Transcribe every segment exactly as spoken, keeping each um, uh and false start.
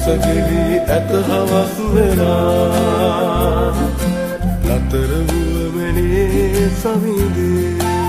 සසගෙවි ඇත හවස් වෙලා ලතර වුවමනේ සවිදේ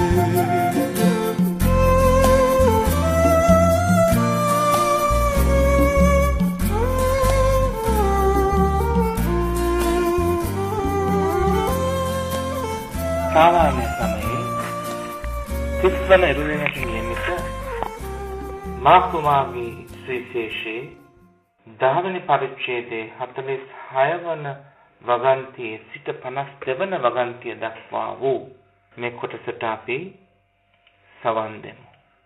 සාමාන්‍ය සමයේ තිස්වන ඉරුදිනට නියමිත මාකුමාගේ ශ්‍රීශේෂයේ දහවැනි පරිච්ඡේදයේ හතළිස් හය වන වගන්තියේ සිට පනස් දෙවන වගන්තිය දක්වා වූ මේ කොටසට අපි සවන් දෙමු.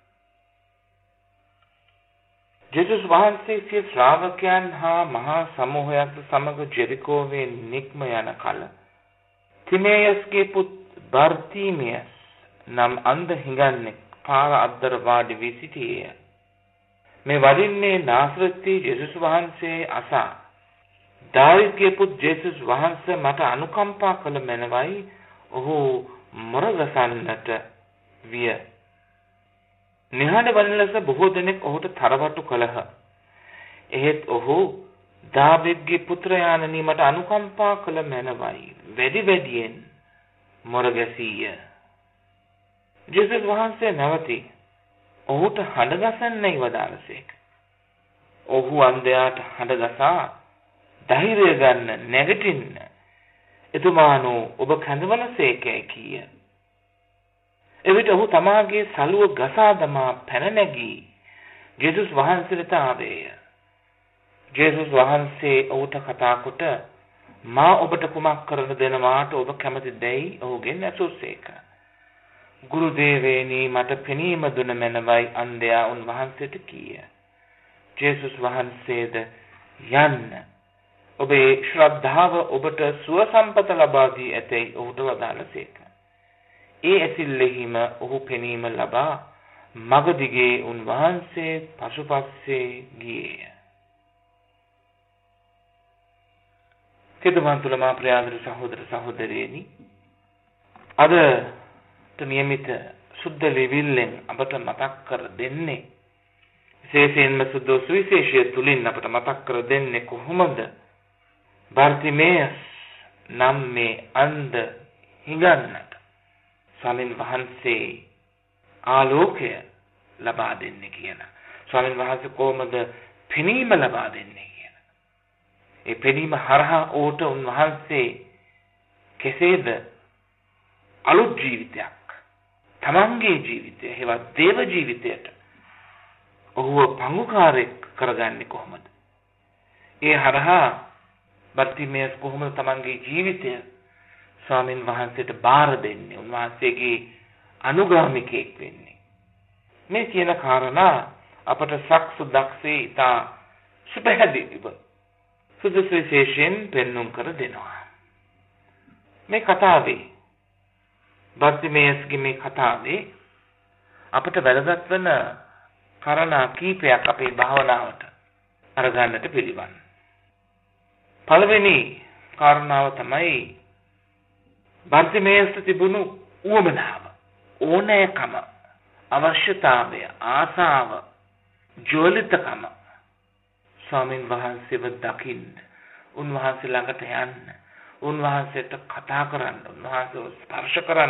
ජේසුස් වහන්සේ සිය ශ්‍රාවකයන් හා මහා සමූහයත් සමග ජෙරිකෝවේ නික්ම යන කල තිමේයස්ගේ පුත් බර්තිමියස් නම් අන්ධ හිඟන්නෙක් පාර අද්දර වාඩි වී සිටියේය. මේ වඩින්නේ නාසරෙත්හි ජේසුස් වහන්සේ අසා දාවිද්ගේ පුත් ජේසුස් වහන්සේ මට අනුකම්පා කළ මැනවයි ඔහු මොරගසන්නට විය. නිහඬ වන ලෙස බොහෝ දෙනෙක් ඔහුට තරවටු කළහ. එහෙත් ඔහු දාවිද්ගේ පුත්‍රයාණනි මට අනුකම්පා කළ මැනවයි වැඩි වැඩියෙන් මොරගැසීය. ජේසුස් වහන්සේ නැවතී ඔහුට හඬ ගසන්නයි වදාළසේක. ඔහු අන්ධයාට හඬ ගසා ධෛර්යය ගන්න නැගිටින්න එතුමානෝ ඔබ කැඳවනසේකයි කීය. එවිට ඔහු තමාගේ සලුව ගසා දමා පැන නැගී ජේසුස් වහන්සේට ආවේය. ජේසුස් වහන්සේ ඔහුට කතා කොට මා ඔබට කුමක් කරන දෙනවාට ඔබ කැමතිදැයි ඔහුගෙන් ඇසුසේක. ගුරු දේවේනි මට පෙනීම දුන මැනවයි අන්ධයා උන්වහන්සේට කීය. ජේසුස් වහන්සේද යන්න ඔබේ ශ්‍රද්ධාව ඔබට සුව සම්පත ලබා දී ඇතැයි ඔහුට වදාළසේක. ඒ ඇසිල්ලෙහිම ඔහු පෙනීම ලබා මග දිගේ උන්වහන්සේ පසුපස්සේ ගියේය. කෙදුමන් තුල මා ප්‍රියාදර සහෝදර සහෝදරියනි අද නියමිත සුද්ධ ලෙවිල්ලෙන් අපට මතක් කර දෙන්නේ විශේෂයෙන්ම සුද්ධ සුවිශේෂය තුලින් අපට මතක් කර දෙන්නේ කොහොමද බර්තිමේයස් නම් මේ අන්ධ හිඟන්නට ස්වාමීන් වහන්සේ ආලෝකය ලබා දෙන්නේ කියලා. ස්වාමීන් වහන්සේ කොහොමද පෙනීම ලබා දෙන්නේ කියලා. ඒ පෙනීම හරහා ඕට උන්වහන්සේ කෙසේද අලුත් ජීවිතයක් තමන්ගේ ජීවිතය හේවත් දේව ජීවිතයට ඔහුව පංගුකාරයෙක් කරගන්නේ කොහොමද? ඒ හරහා බර්තිමේයස් කොහොමද තමන්ගේ ජීවිතය ස්වාමීන් වහන්සේට බාර දෙන්නේ? උන්වහන්සේගේ අනුගාමිකයෙක් වෙන්නේ. මේ කියන කාරණා අපට සක්සු දක්ෂේ ඉතා සුපහැදිලිව සුදුසුවිශේෂයෙන් පෙන්눔 කර දෙනවා. මේ කතාවේ බර්තිමේයස්ගේ මේ කතාවේ අපට වැදගත් වෙන කාරණා කීපයක් අපේ භාවනාවට අරගන්නට පිළිවන්. පළවෙනි කාරණාව තමයි බර්තිමේයස්ට තිබුණු උවමනාව, ඕනෑකම, අවශ්‍යතාවය, ආසාව, ජෝලිතකම ස්වාමීන් වහන්සේව දකින්න, උන්වහන්සේ ළඟට යන්න, උන්වහන්සේට කතා කරන්න, උන්වහන්සේව ස්පර්ශ කරන්න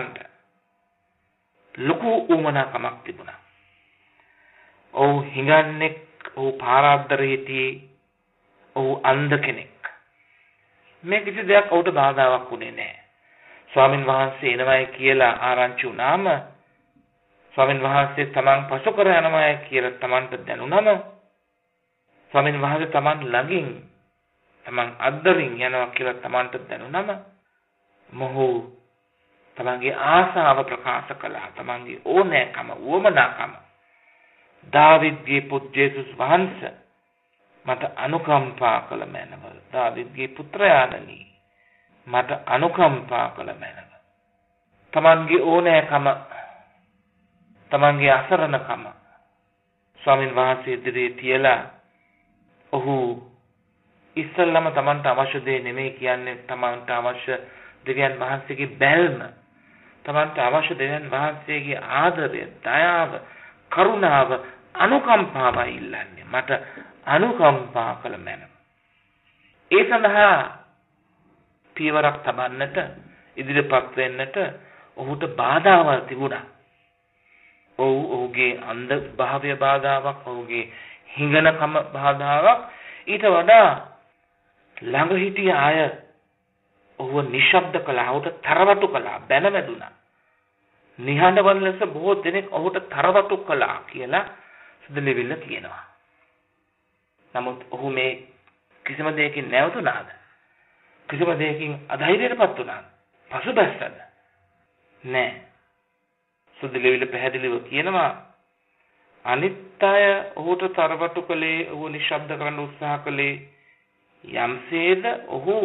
ලොකු උවමනාකමක් තිබුණා. ඔහු හිඟන්නෙක්, ඔහු පාරාද්දරේ හිටියේ, ඔහු අන්ධ කෙනෙක්. මේ කිසි දෙයක් ඔහුට බාධාවක් වුණේ නැහැ. ස්වාමින් වහන්සේ එනවායි කියලා ආරංචි වුණාම, ස්වාමින් වහන්සේ තමන් පසු කර යනවායි කියලා තමන්ට දැනුණම, ස්වාමින් වහන්සේ තමන් ළඟින් තමන් අද්දරින් යනවා කියලා තමන්ට දැනුණම, මොහු තමන්ගේ ආසාව ප්‍රකාශ කළා. තමන්ගේ ඕනෑකම, උවමනාකම දාවිද්ගේ පුත් ජේසුස් වහන්සේ මට අනුකම්පා කළ මැනව. දාවිද්ගේ පුත්‍රයාණනි මට අනුකම්පා කළ මැනව. තමන්ගේ ඕනෑකම, තමන්ගේ අසරණකම ස්වාමින් වහන්සේ ඉදිරියේ තියලා ඔහු ඉස්සල්ලාම තමන්ට අවශ්‍ය දේ නෙමෙයි කියන්නේ, තමන්ට අවශ්‍ය දෙවියන් වහන්සේගේ බැල්ම, තමන්ට අවශ්‍ය දෙවියන් වහන්සේගේ ආදරය, දයාව, කරුණාව, අනුකම්පාව ඉල්ලන්නේ. මට අනුකම්පා කළ මැනව. ඒ සඳහා පියවරක් තබන්නට ඉදිරිපත් වෙන්නට ඔහුට බාධාවල් තිබුණා. ඔහු ඔහුගේ අන්ධ භාවය බාධාවක්, ඔහුගේ හිඟනකම බාධාවක්. ඊට වඩා ළඟ හිටිය අය ඔහුව නිශ්ශබ්ද කළා, ඔහුට තරවටු කළා, බැනවැදුනා. නිහඬව ලෙස බොහෝ දෙනෙක් ඔහුට තරවටු කළා කියලා සුදුලිවිල්ල කියනවා. නමුත් ඔහු මේ කිසිම දෙයකින් නැවතුණාද? කිසිම දෙයකින් අධෛර්යයටපත් වුණාද? පසුබැස්සද? නෑ. සුදුලිවිල්ල පැහැදිලිව කියනවා අනිත් අය ඔහුට තරවටු කළේ, ඔහු නිශ්ශබ්ද කරන්න උත්සාහ කළේ යම්සේද ඔහු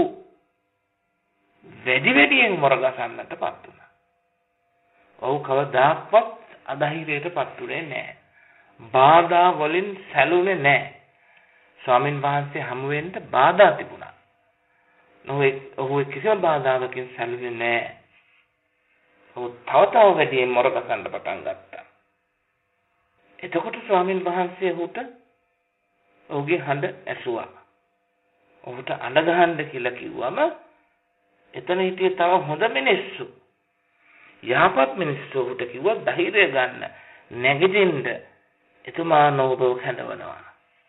වැඩි වැඩියෙන් මොරගසන්නටපත් වුණා. ඔහු කවදාවත් අධෛර්යයටපත් වුණේ නැහැ. බාධා වලින් සැලුනේ නැහැ. ස්වාමින් වහන්සේ හමු වෙන්න බාධා තිබුණා. ඔහු කිසිම බාධාවකින් සැලුනේ නැහැ. ඔහු තව තව වැඩියෙන් මොරගසන්න පටන් ගත්තා. එතකොට ස්වාමින් වහන්සේ ඔහුට ඔහුගේ හඬ ඇසුවා. ඔහුට අඬ ගහන්න කියලා කිව්වම එතන හිටියේ තව හොඳ මිනිස්සු. යහපත් මිනිස්සු ඔහුට කිව්වා ධෛර්යය ගන්න, නැගිටින්න. එතුමා නෝබව හැඳවනවා.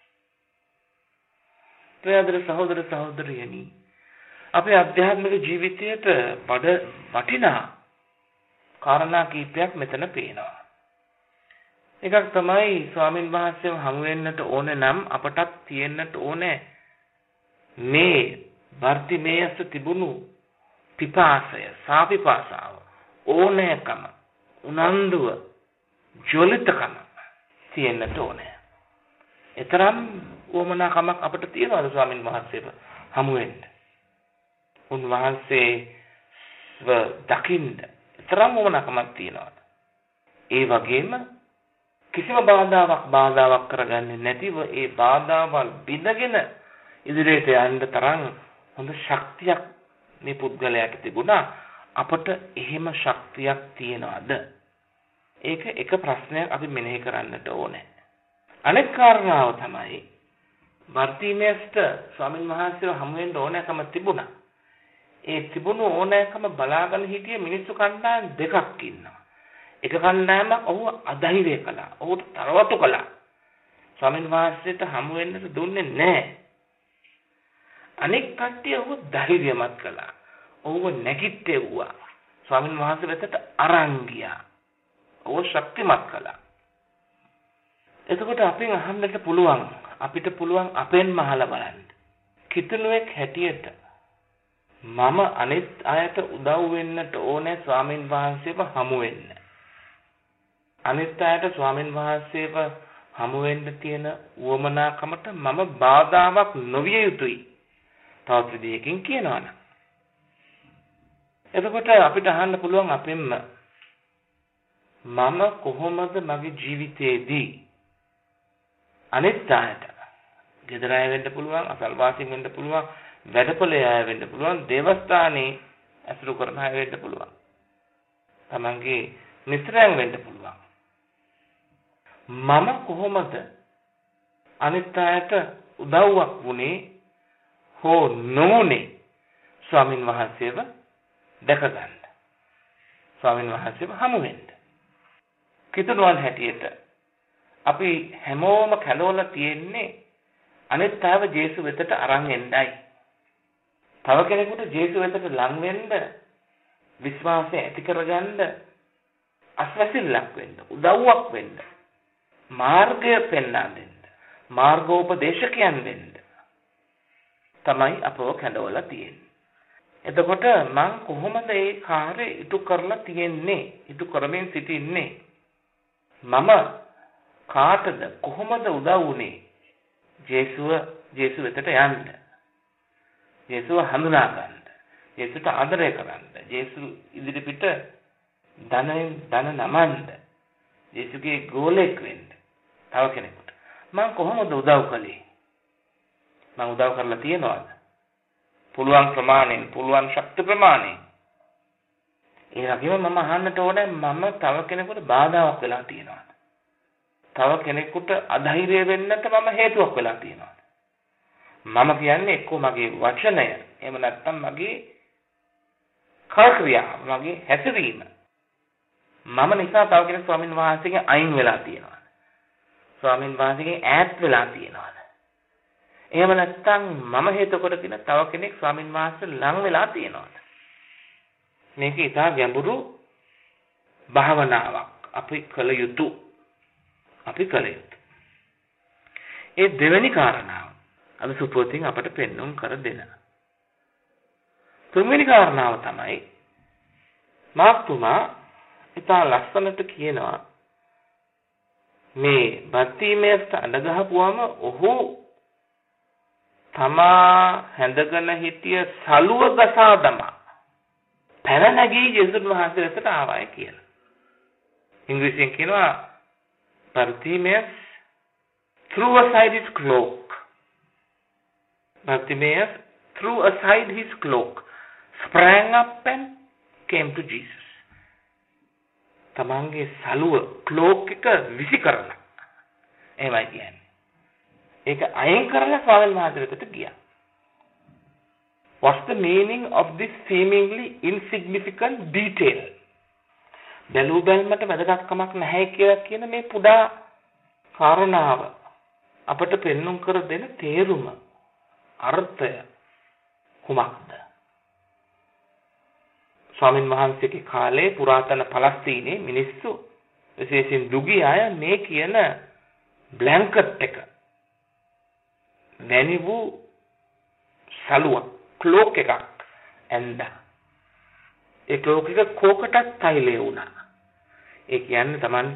ප්‍රියදර සහෝදර සහෝදරියනි, අපේ අධ්‍යාත්මික ජීවිතයට බඩ වටිනා කාරණා කීපයක් මෙතන පේනවා. එකක් තමයි ස්වාමින් වහන්සේව හමු වෙන්නට ඕනේ නම් අපටත් තියෙන්නට ඕනේ මේ වර්තිමේයස තිබුණු පිපාසය, සාපිපාසාව, ඕනෑකම, උනන්දුව, ජොලිතකම තියෙන්නට ඕනේ. ඒතරම් වමනාකමක් අපිට තියෙනවද ස්වාමින් වහන්සේව හමු වෙන්න? උන්වහන්සේව දකින්න ඒතරම් වමනාකමක් තියෙනවද? ඒ වගේම කිසිම බාධාවක් බාධාවක් කරගන්නේ නැතිව ඒ බාධාවල් බිඳගෙන ඉදිරියට යන්න තරම් හොඳ ශක්තියක් මේ පුද්ගලයාට තිබුණා. අපට එහෙම ශක්තියක් තියනවද? ඒක එක ප්‍රශ්නයක් අපි මෙනෙහි කරන්නට ඕනේ. අනෙක් කාරණාව තමයි වර්තිමේස්ට ස්වාමින් වහන්සේව හමු වෙන්න ඕනෑකම තිබුණා. ඒ තිබුණු ඕනෑකම බලාගෙන හිටිය මිනිස්සු කණ්ඩායම් දෙකක් ඉන්නවා. එක කණ්ඩායමක් ඔහු අධෛර්ය කළා, ඔහුට තරවටු කළා. ස්වාමින් වහන්සේට හමු වෙන්නට දුන්නේ නැහැ. අනෙක් කට්ටිය ඔහු ධෛර්යමත් කළා. ඔහුව නැගිට්ටෙව්වා. ස්වාමින් වහන්සේ වෙතට අරන් ගියා. ඔහු ශක්තිමත් කළා. එතකොට අපෙන් අහන්නට පුළුවන්, අපිට පුළුවන් අපෙන්ම අහලා බලන්න. කිතුණුවෙක් හැටියට මම අනිත් අයට උදව් වෙන්නට ඕනේ ස්වාමින් වහන්සේව හමු වෙන්න. අනිත් අයට ස්වාමින් වහන්සේව හමු වෙන්න තියෙන උවමනාකමට මම බාධාවක් නොවිය යුතුයි. තවත් විදිහකින් කියනවනම්. එතකොට අපිට අහන්න පුළුවන් අපෙන්ම මම කොහොමද මගේ ජීවිතයේදී අනිත් අයට, ගෙදර අය වෙන්න පුළුවන්, අසල්වාසීන් වෙන්න පුළුවන්, වැඩපොලේ අය වෙන්න පුළුවන්, දේවස්ථානයේ ඇසුරු කරන අය වෙන්න පුළුවන්, තමන්ගේ මිත්‍රයන් වෙන්න පුළුවන්. මම කොහොමද අනිත් අයට උදව්වක් වුණේ හෝ නොවුනේ ස්වාමින් වහන්සේව දැක ගන්න, ස්වාමින් වහන්සේව හමු වෙන්න. කිතුණුවන් හැටියට අපි හැමෝම කැඳවලා තියෙන්නේ අනිත් අයව ජේසු වෙතට අරන් එන්නයි. තව කෙනෙකුට ජේසු වෙතට ලං වෙන්න, විශ්වාසය ඇති කරගන්න, අස්වැසිල්ලක් වෙන්න, උදව්වක් වෙන්න, මාර්ගය පෙන්වා දෙන්න, මාර්ගෝපදේශකයන් වෙන්න තමයි අපව කැඳවලා තියෙන්නේ. එතකොට මම කොහොමද ඒ කාර්යය ඉටු කරලා තියෙන්නේ, ඉටු කරමින් සිටින්නේ? මම කාටද කොහොමද උදව් වුනේ ජේසුව ජේසු වෙතට යන්න, ජේසුව හඳුනා ගන්න, ජේසුට ආදරය කරන්න, ජේසු ඉදිරිපිට ධනෙන් ධන නමන්න, ජේසුගේ ගෝලෙක් වෙන්න. තව කෙනෙකුට මම කොහොමද උදව් කළේ? මම උදව් කරලා තියනවාද? පුළුවන් ප්‍රමාණයෙන්, පුළුවන් ශක්ති ප්‍රමාණයෙන්. ඒ වගේම මම අහන්නට ඕනේ මම තව කෙනෙකුට බාධාවක් වෙලා තියෙනවද? තව කෙනෙකුට අධෛර්ය වෙන්නට මම හේතුවක් වෙලා තියෙනවා. මම කියන්නේ එක්කෝ මගේ වචනය, එහෙම නැත්නම් මගේ කර්ක්‍රියාව, මගේ හැසිරීම. මම නිසා තව කෙනෙක් ස්වාමීන් වහන්සේගෙන් අයින් වෙලා තියෙනවා. ස්වාමීන් වහන්සේගෙන් ඈත් වෙලා තියෙනවා. එහෙම නැත්නම් මම හේතු කොටගෙන තව කෙනෙක් ස්වාමීන් වහන්සේ ලං වෙලා තියෙනවා. මේක ඉතා ගැඹුරු භාවනාවක්. අපි කළ යුතු අපි කළ යුතු. ඒ දෙවෙනි කාරණාව අපි සුපෝතින් අපට පෙන්වුම් කර දෙන. තුන්වෙනි කාරණාව තමයි මාස්තුමා ඉතා ලස්සනට කියනවා මේ බත්තිමේස්ට අඬ ගහපුවම ඔහු තමා හැඳගෙන හිටිය සලුව ගසා දමා පැන නැගී යේසුස් වහන්සේ වෙතට ආවයි කියලා. ඉංග්‍රීසියෙන් කියනවා Bartimaeus threw aside his cloak. Bartimaeus threw aside his cloak, sprang up and came to Jesus. තමන්ගේ සලුව ක්ලෝක් එක විසි කරලා එහෙමයි කියන්නේ. ඒක අයින් කරලා ස්වාමීන් වහන්සේ වෙතට ගියා. What's the meaning of this seemingly insignificant detail? බැලු බැලමට වැදගත්කමක් නැහැ කියලා කියන මේ පුඩා කාරණාව අපට පෙන්වුම් කර දෙන තේරුම, අර්ථය කුමක්ද? ස්වාමීන් වහන්සේගේ කාලේ පුරාතන පලස්තීනයේ මිනිස්සු විශේෂයෙන් දුගී අය මේ කියන බ්ලැන්කට් එක වැනි වූ සලුවක්, ක්ලෝක් එකක් ඇඳා. ඒ ක්ලෝක් එක කෝකටත් තෛලේ වුණා. ඒ කියන්නේ Tamanට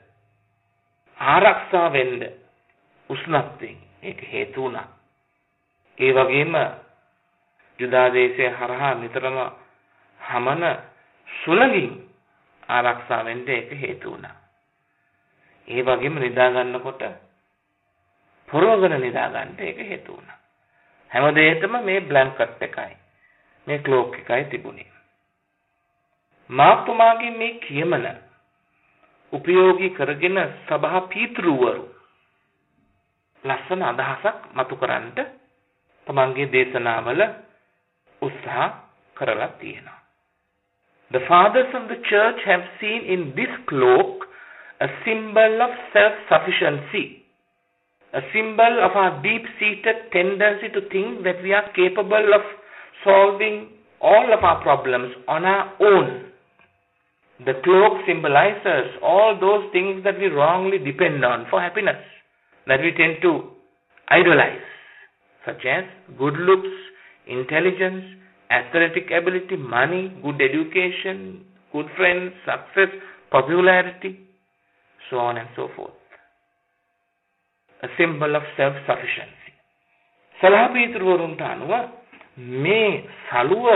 ආරක්ෂා වෙන්න උෂ්ණත්වයෙන් ඒක හේතු වුණා. ඒ වගේම යුදා දේශයේ හරහා නිතරම හමන සුළඟින් ආරක්ෂා වෙන්න ඒක හේතු වුණා. ඒ වගේම නිදා ගන්නකොට පොරවගෙන නිදා ගන්න ඒක හේතු වුණා. හැමදේටම මේ බ්ලැන්කට් එකයි, මේ ක්ලෝක් එකයි තිබුණේ. මාතුමාගේ මේ කියමන උපයෝගී කරගෙන සභා පීතෘවරු ලස්සන අදහසක් මතු කරන්නට තමන්ගේ දේශනාවල උත්සාහ කරලා තියෙනවා. The fathers of the church have seen in this cloak a symbol of self-sufficiency, a symbol of our deep-seated tendency to think that we are capable of solving all of our problems on our own. The cloak symbolizes all those things that we wrongly depend on for happiness, that we tend to idolize, such as good looks, intelligence, athletic ability, money, good education, good friends, success, popularity, so on and so forth. A symbol of self-sufficiency. සලහපීතෘවරුන්ට අනුව මේ සලුව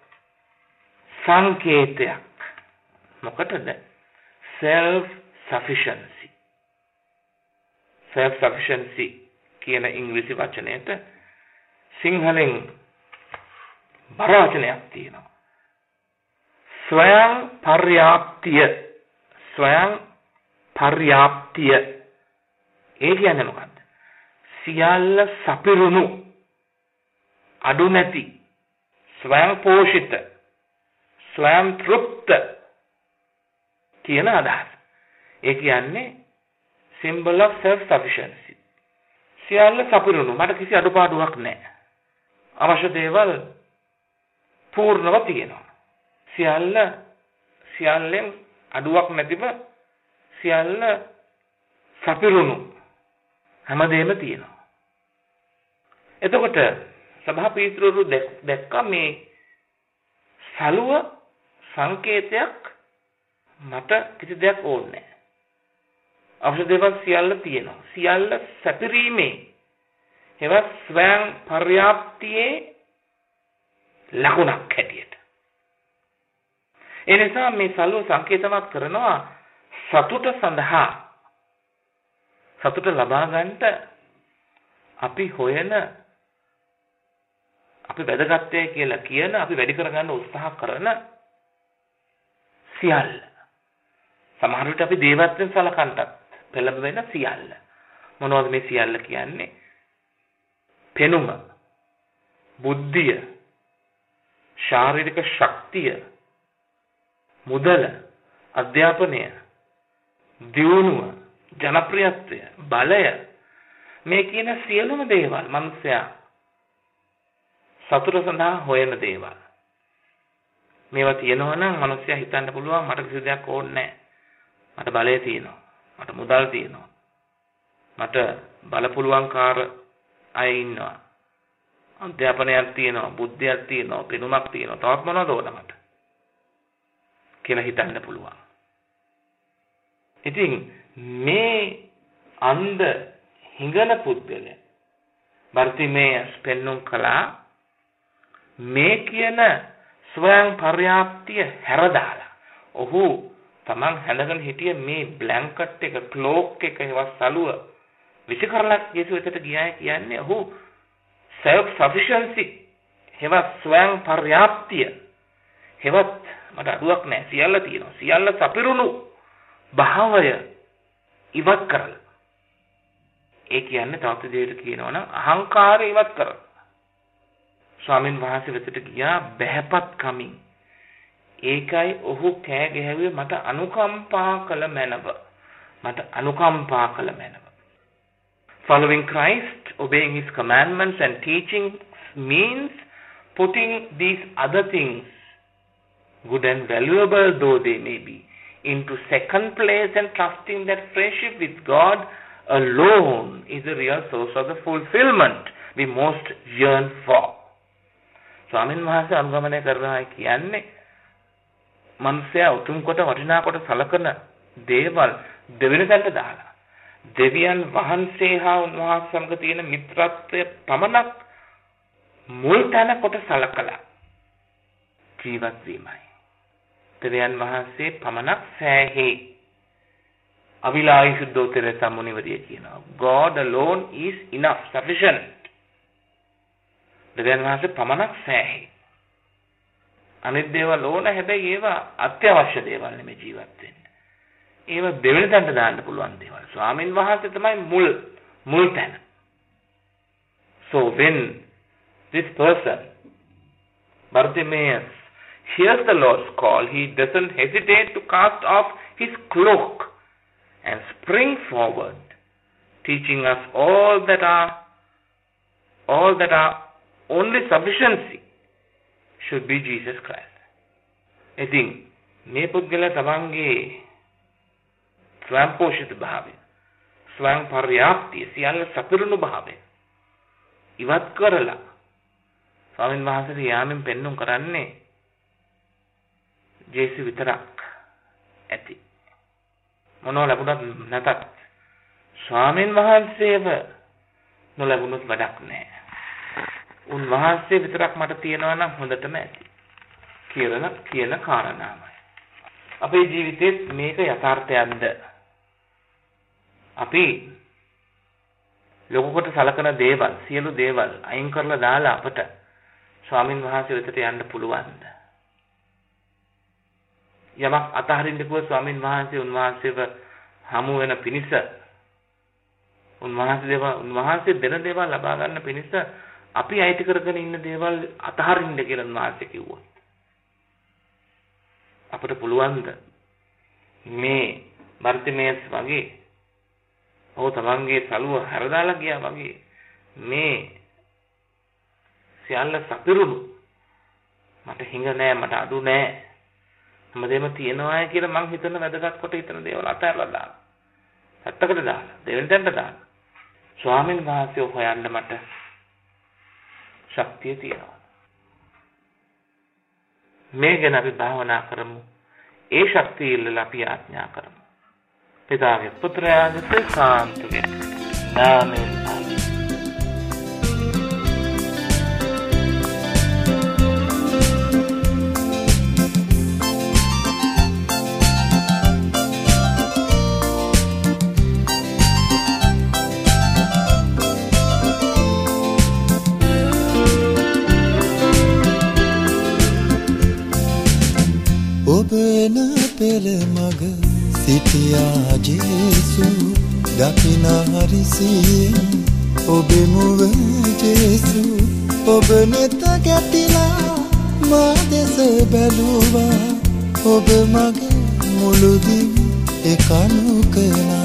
සංකේතයක්. මොකටද? self-sufficiency. self-sufficiency කියන ඉංග්‍රීසි වචනයට සිංහලෙන් බර වචනයක් තියෙනවා. ස්වයං පර්යාප්තිය. ස්වයං පර්යාප්තිය. ඒ කියන්නේ මොකක්ද? සියල්ල සපිරුණු, අඩු නැති, ස්වයං පෝෂිත, ස්වයං තෘප්ත කියන අදහස. ඒ කියන්නේ symbol of self-sufficiency. සියල්ල සපිරුණු, මට කිසි අඩුපාඩුවක් නැහැ. අවශ්‍ය දේවල් පූර්ණව තියෙනවා. සියල්ල සියල්ලෙන් අඩුවක් නැතිව සියල්ල සපිරුණු හැමදේම තියෙනවා. එතකොට සභාපීත්‍රවරු දැක්ක මේ සලුව සංකේතයක්, මට කිසි දෙයක් ඕනේ නැහැ. අවශ්‍ය දේවල් සියල්ල තියෙනවා. සියල්ල සැපිරීමේ ඒවා ස්වයං පර්යාප්තියේ ලකුණක් හැටියට. ඒ නිසා මේ සලුව සංකේතවත් කරනවා සතුට සඳහා. සතුට ලබා ගන්නට අපි හොයන, අපි වැදගත්ය කියලා කියන, අපි වැඩි කරගන්න උත්සාහ කරන සියල්ල. සමහර විට අපි දේවත්වයෙන් සලකන්නත් පෙළඹෙන සියල්ල. මොනවද මේ සියල්ල කියන්නේ? පෙනුම, බුද්ධිය, ශාරීරික ශක්තිය, මුදල, අධ්‍යාපනය, දියුණුව, ජනප්‍රියත්වය, බලය, මේ කියන සියලුම දේවල් මනුස්සයා සතුට සඳහා හොයන දේවල්. මේවා තියෙනවා නම් මනුස්සයා හිතන්න පුළුවන් මට කිසි දෙයක් ඕනේ නැහැ. මට බලය තියෙනවා. මට මුදල් තියෙනවා. මට බල පුළුවන්කාර අය ඉන්නවා. අධ්‍යාපනයක් තියෙනවා, බුද්ධියක් තියෙනවා, පෙනුමක් තියෙනවා. තවත් මොනවද ඕන මට කියලා හිතන්න පුළුවන්. ඉතින් මේ අන්ධ හිඟන පුද්ගලයා බර්තිමේයස් පෙන්눔 කළා මේ කියන ස්වයං පර්යාප්තිය හැරදාලා. ඔහු තමන් හැඳගෙන හිටිය මේ බ්ලැන්කට් එක, ක්ලෝක් එක, ඒවා සලුව විසි කරලා යේසුස් වෙතට ගියා කියන්නේ ඔහු self sufficiency, හෙවත් ස්වයං පර්යාප්තිය, හෙවත් මට අඩුවක් නැහැ, සියල්ල තියෙනවා, සියල්ල සපිරුණු භාවය ඉවත් කරලා. ඒ කියන්නේ තවත් දෙයකට කියනවා නම් අහංකාරය ඉවත් කරලා. ස්වාමීන් වහන්සේ වෙතට ගියා බහැපත් කමින්. ඒකයි ඔහු කෑ ගැහුවේ මට අනුකම්පා කළ මැනව. මට අනුකම්පා කළ මැනව. Following Christ, obeying his commandments and teachings means putting these other things, good and valuable though they may be, into second place and trusting that friendship with God alone is the real source of the fulfillment we most yearn for. ස්වාමීන් වහන්සේ අනුගමනය කරනවා කියන්නේ මනුස්සයා උතුම් කොට වටිනා කොට සලකන දේවල් දෙවෙනි තැනට දාලා දෙවියන් වහන්සේ හා උන්වහන්සේ සමග තියෙන මිත්‍රත්වය පමණක් මුල් තැන කොට සලකලා ජීවත් වීමයි. දෙවියන් වහන්සේ පමණක් සෑහේ. අවිලාහි සුද්ධෝත්තර සම්මුනිවරිය කියනවා God alone is enough, sufficient. දෙවියන් වහන්සේ පමණක් සෑහේ. අනිත් දේවල් ඕන, හැබැයි ඒවා අත්‍යවශ්‍ය දේවල් නෙමෙයි ජීවත් වෙන්න. ඒවා දෙවෙනි තැනට දාන්න පුළුවන් දේවල්. ස්වාමීන් වහන්සේ තමයි මුල් මුල් තැන. So when this person, Bartimaeus, hears the Lord's call, he doesn't hesitate to cast off his cloak and spring forward, teaching us all that are all that our only sufficiency should be Jesus Christ. ඉතින් මේ පුද්ගලයා තමන්ගේ ස්වයං පෝෂිත භාවය, ස්වයං පර්යාප්තිය, සියල්ල සපිරුණු භාවය ඉවත් කරලා ස්වාමීන් වහන්සේට යාමෙන් පෙන්눔 කරන්නේ ජේසු විතරක් ඇති. මොනව ලැබුණත් නැතත් ස්වාමීන් වහන්සේව නොලැබුණොත් වැඩක් නැහැ. උන්වහන්සේ විතරක් මට තියෙනවා නම් හොඳටම ඇති කියලා කියන කාරණාවයි. අපේ ජීවිතේත් මේක යථාර්ථයක්ද? අපි ලෝකකට සලකන දේවල්, සියලු දේවල් අයින් කරලා දාලා අපට ස්වාමින් වහන්සේ වෙතට යන්න පුළුවන්ද? යමක් අතහරින්න කිව්ව ස්වාමින් වහන්සේ උන්වහන්සේව හමු වෙන පිණිස, උන්වහන්සේ දේව උන්වහන්සේ දෙන දේවල් ලබා ගන්න පිණිස අපි අයිති කරගෙන ඉන්න දේවල් අතහරින්න කියලා උන්වහන්සේ කිව්වා. අපිට පුළුවන්ද මේ බර්තිමේයස් වගේ ඔහු තමන්ගේ සලුව හැරදාලා ගියා වගේ මේ සියල්ල සපිරුණු, මට හිඟ නෑ, මට අඩු නෑ, හැමදේම තියෙනවා කියලා මං හිතන වැදගත් කොට හිතන දේවල් අතහැරලා දාලා පැත්තකට දාලා දෙවෙනි තැනට දාලා ස්වාමීන් වහන්සේ හොයන්න මට ශක්තිය තියෙනවා. මේ ගැන අපි භාවනා කරමු. ඒ ශක්තිය ඉල්ලලා අපි ආඥා කරමු. පිතාගේ පුත්‍රයාගේ සාන්තුගේ නාමයෙන් ආමේන්. ඔබ එන පෙළ මග සිටියා ජේසු දකින හරිසියෙන් ඔබේ මුව ජේසු ඔබ නෙත ගැටිලා මා දෙස බැලුවා ඔබ මගේ මුළු දිවි එකනු කළා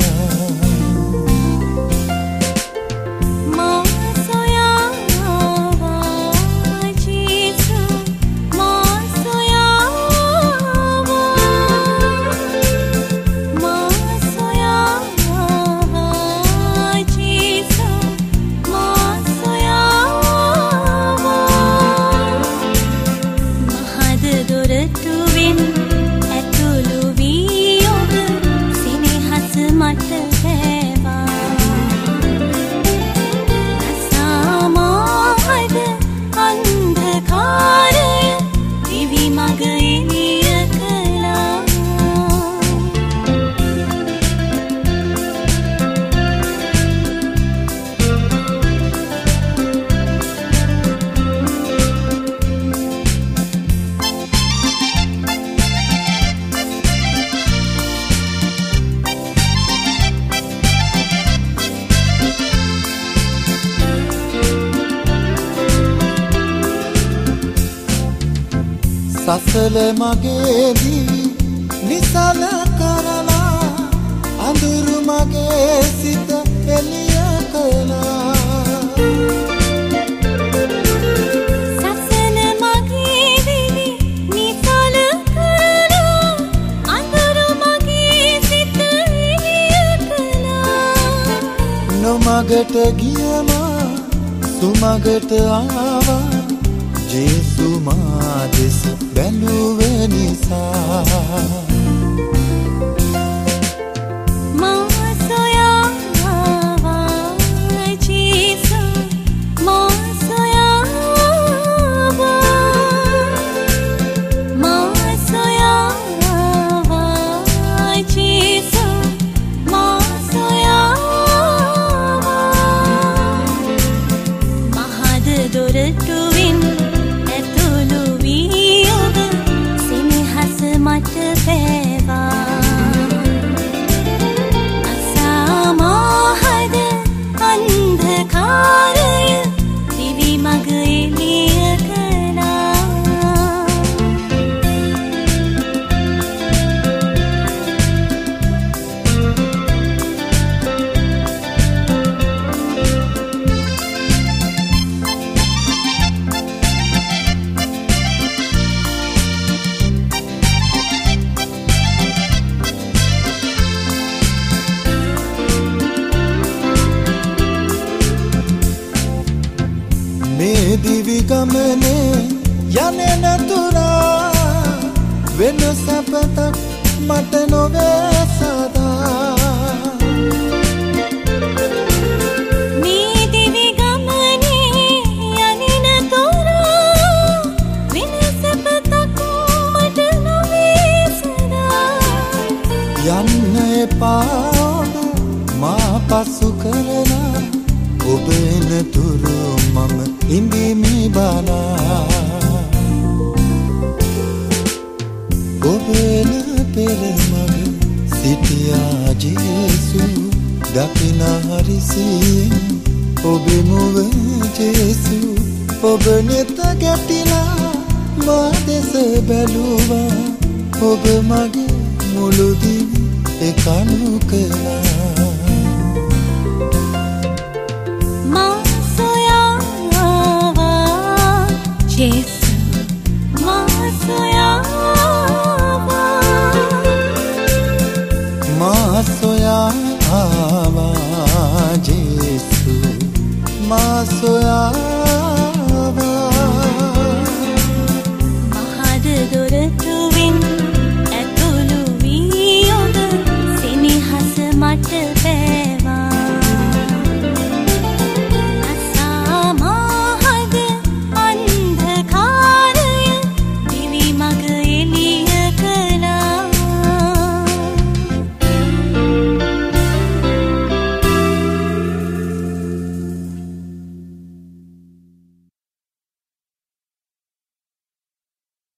සසල මගේ දිවි නිසල කරලා අඳුරු මගේ සිත එළිය කළා සසල මගේ දිවි නිසල කරලා අඳුරු මගේ සිත එළිය කළා නොමගට ගියමා සුමගට ආවා ජේසු මා දෙස බැලුව නිසා මා සොයා ආවා ජේසු මා සොයා ආවා මා සොයා ආවා ජේසු මා සොයා ආවා මහද දොරටුවෙන් මට පෑවා අසාමාහද අන්ධකාරය දිවි මග එළිය කළා මේ දිවි ගමනේ යන්නේ නතුරා වෙන සපතක් මට නොවේ සදා මේ දිවි ගමනේ යන්නේ නතුරා වෙන සපතක් මට නොවේ සදා යන්න එපා මා පසු කරලා ඔබ නතුරු මම ඉඳිමි බලා ඔබන පෙර මග සිටියා ජේසු දකින හරිසියෙන් ඔබේ මුව ජේසු ඔබ නෙත ගැටිලා මා දෙස බැලුවා ඔබ මගේ මුළු දිවි එකනු කළා Yes.